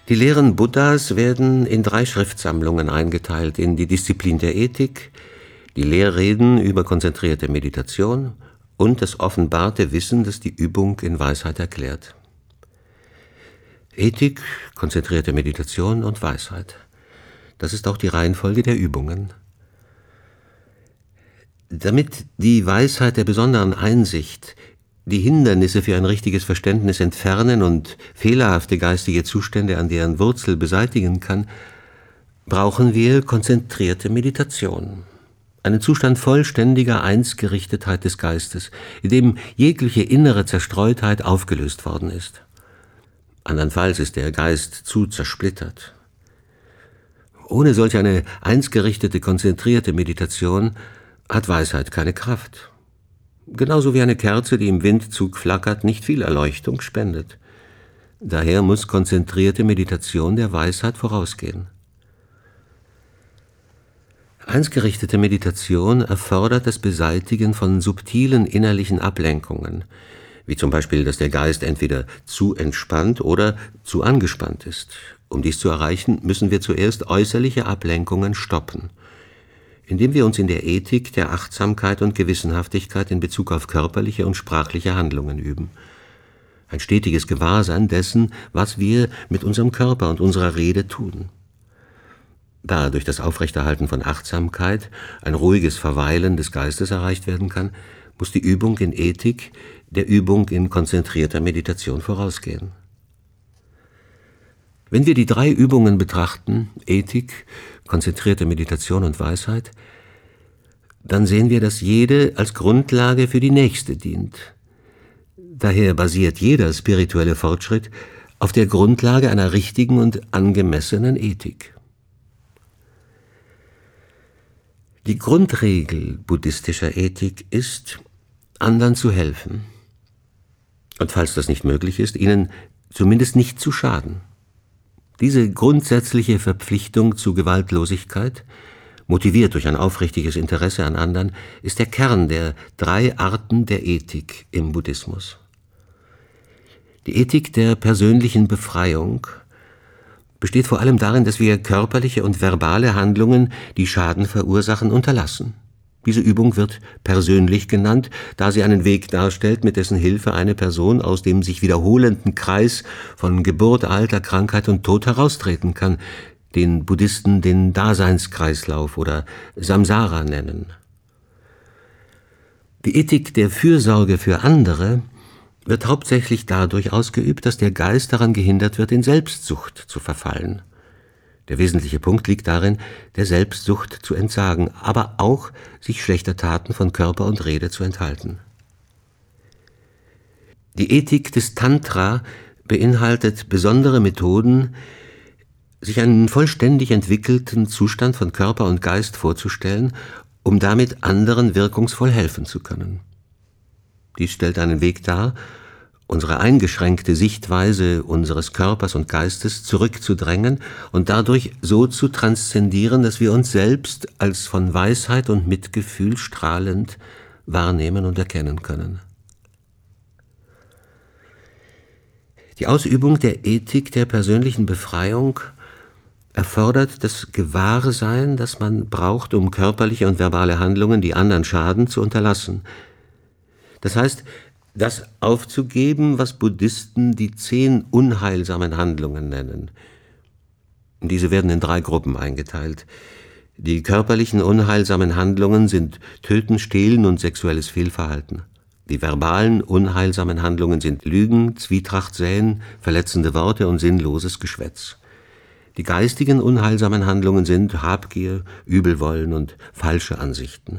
Die Lehren Buddhas werden in 3 Schriftsammlungen eingeteilt: in die Disziplin der Ethik, die Lehrreden über konzentrierte Meditation und das offenbarte Wissen, das die Übung in Weisheit erklärt. Ethik, konzentrierte Meditation und Weisheit. Das ist auch die Reihenfolge der Übungen. Damit die Weisheit der besonderen Einsicht die Hindernisse für ein richtiges Verständnis entfernen und fehlerhafte geistige Zustände an deren Wurzel beseitigen kann, brauchen wir konzentrierte Meditation. Einen Zustand vollständiger Einsgerichtetheit des Geistes, in dem jegliche innere Zerstreutheit aufgelöst worden ist. Andernfalls ist der Geist zu zersplittert. Ohne solch eine einsgerichtete, konzentrierte Meditation hat Weisheit keine Kraft. Genauso wie eine Kerze, die im Windzug flackert, nicht viel Erleuchtung spendet. Daher muss konzentrierte Meditation der Weisheit vorausgehen. Einsgerichtete Meditation erfordert das Beseitigen von subtilen innerlichen Ablenkungen, wie zum Beispiel, dass der Geist entweder zu entspannt oder zu angespannt ist. Um dies zu erreichen, müssen wir zuerst äußerliche Ablenkungen stoppen, indem wir uns in der Ethik der Achtsamkeit und Gewissenhaftigkeit in Bezug auf körperliche und sprachliche Handlungen üben. Ein stetiges Gewahrsein dessen, was wir mit unserem Körper und unserer Rede tun. Da durch das Aufrechterhalten von Achtsamkeit ein ruhiges Verweilen des Geistes erreicht werden kann, muss die Übung in Ethik der Übung in konzentrierter Meditation vorausgehen. Wenn wir die 3 Übungen betrachten, Ethik, konzentrierte Meditation und Weisheit, dann sehen wir, dass jede als Grundlage für die nächste dient. Daher basiert jeder spirituelle Fortschritt auf der Grundlage einer richtigen und angemessenen Ethik. Die Grundregel buddhistischer Ethik ist, anderen zu helfen. Und falls das nicht möglich ist, ihnen zumindest nicht zu schaden. Diese grundsätzliche Verpflichtung zu Gewaltlosigkeit, motiviert durch ein aufrichtiges Interesse an anderen, ist der Kern der 3 Arten der Ethik im Buddhismus. Die Ethik der persönlichen Befreiung besteht vor allem darin, dass wir körperliche und verbale Handlungen, die Schaden verursachen, unterlassen. Diese Übung wird persönlich genannt, da sie einen Weg darstellt, mit dessen Hilfe eine Person aus dem sich wiederholenden Kreis von Geburt, Alter, Krankheit und Tod heraustreten kann, den Buddhisten den Daseinskreislauf oder Samsara nennen. Die Ethik der Fürsorge für andere wird hauptsächlich dadurch ausgeübt, dass der Geist daran gehindert wird, in Selbstsucht zu verfallen. Der wesentliche Punkt liegt darin, der Selbstsucht zu entsagen, aber auch sich schlechter Taten von Körper und Rede zu enthalten. Die Ethik des Tantra beinhaltet besondere Methoden, sich einen vollständig entwickelten Zustand von Körper und Geist vorzustellen, um damit anderen wirkungsvoll helfen zu können. Dies stellt einen Weg dar, unsere eingeschränkte Sichtweise unseres Körpers und Geistes zurückzudrängen und dadurch so zu transzendieren, dass wir uns selbst als von Weisheit und Mitgefühl strahlend wahrnehmen und erkennen können. Die Ausübung der Ethik der persönlichen Befreiung erfordert das Gewahrsein, das man braucht, um körperliche und verbale Handlungen, die anderen schaden, zu unterlassen. Das heißt, das aufzugeben, was Buddhisten die 10 unheilsamen Handlungen nennen. Diese werden in 3 Gruppen eingeteilt. Die körperlichen unheilsamen Handlungen sind Töten, Stehlen und sexuelles Fehlverhalten. Die verbalen unheilsamen Handlungen sind Lügen, Zwietracht säen, verletzende Worte und sinnloses Geschwätz. Die geistigen unheilsamen Handlungen sind Habgier, Übelwollen und falsche Ansichten.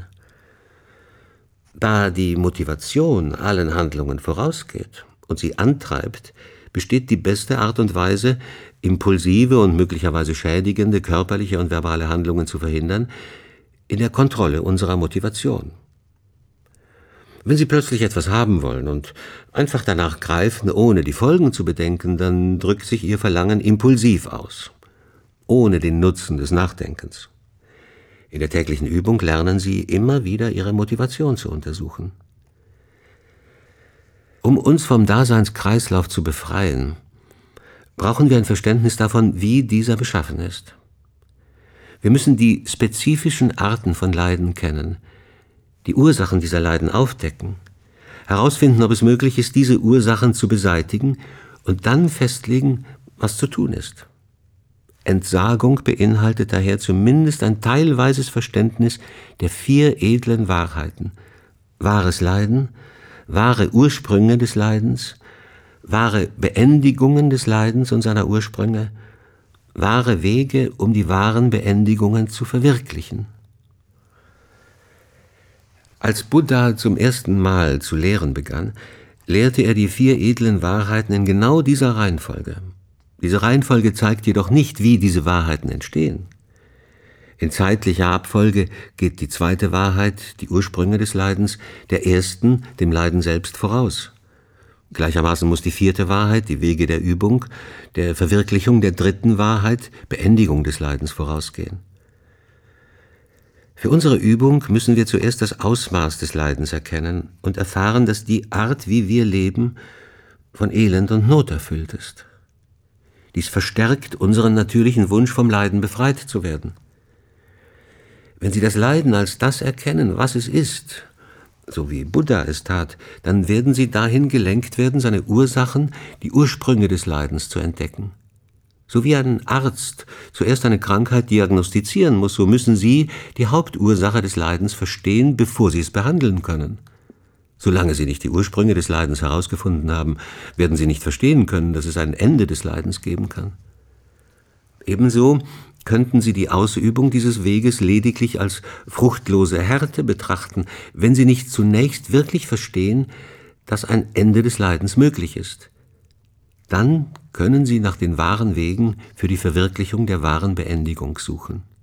Da die Motivation allen Handlungen vorausgeht und sie antreibt, besteht die beste Art und Weise, impulsive und möglicherweise schädigende körperliche und verbale Handlungen zu verhindern, in der Kontrolle unserer Motivation. Wenn Sie plötzlich etwas haben wollen und einfach danach greifen, ohne die Folgen zu bedenken, dann drückt sich Ihr Verlangen impulsiv aus, ohne den Nutzen des Nachdenkens. In der täglichen Übung lernen Sie immer wieder Ihre Motivation zu untersuchen. Um uns vom Daseinskreislauf zu befreien, brauchen wir ein Verständnis davon, wie dieser beschaffen ist. Wir müssen die spezifischen Arten von Leiden kennen, die Ursachen dieser Leiden aufdecken, herausfinden, ob es möglich ist, diese Ursachen zu beseitigen und dann festlegen, was zu tun ist. Entsagung beinhaltet daher zumindest ein teilweises Verständnis der 4 edlen Wahrheiten: wahres Leiden, wahre Ursprünge des Leidens, wahre Beendigungen des Leidens und seiner Ursprünge, wahre Wege, um die wahren Beendigungen zu verwirklichen. Als Buddha zum ersten Mal zu lehren begann, lehrte er die 4 edlen Wahrheiten in genau dieser Reihenfolge. Diese Reihenfolge zeigt jedoch nicht, wie diese Wahrheiten entstehen. In zeitlicher Abfolge geht die 2. Wahrheit, die Ursprünge des Leidens, der ersten, dem Leiden selbst, voraus. Gleichermaßen muss die 4. Wahrheit, die Wege der Übung, der Verwirklichung der 3. Wahrheit, Beendigung des Leidens, vorausgehen. Für unsere Übung müssen wir zuerst das Ausmaß des Leidens erkennen und erfahren, dass die Art, wie wir leben, von Elend und Not erfüllt ist. Dies verstärkt unseren natürlichen Wunsch, vom Leiden befreit zu werden. Wenn Sie das Leiden als das erkennen, was es ist, so wie Buddha es tat, dann werden Sie dahin gelenkt werden, seine Ursachen, die Ursprünge des Leidens zu entdecken. So wie ein Arzt zuerst eine Krankheit diagnostizieren muss, so müssen Sie die Hauptursache des Leidens verstehen, bevor Sie es behandeln können. Solange Sie nicht die Ursprünge des Leidens herausgefunden haben, werden Sie nicht verstehen können, dass es ein Ende des Leidens geben kann. Ebenso könnten Sie die Ausübung dieses Weges lediglich als fruchtlose Härte betrachten, wenn Sie nicht zunächst wirklich verstehen, dass ein Ende des Leidens möglich ist. Dann können Sie nach den wahren Wegen für die Verwirklichung der wahren Beendigung suchen.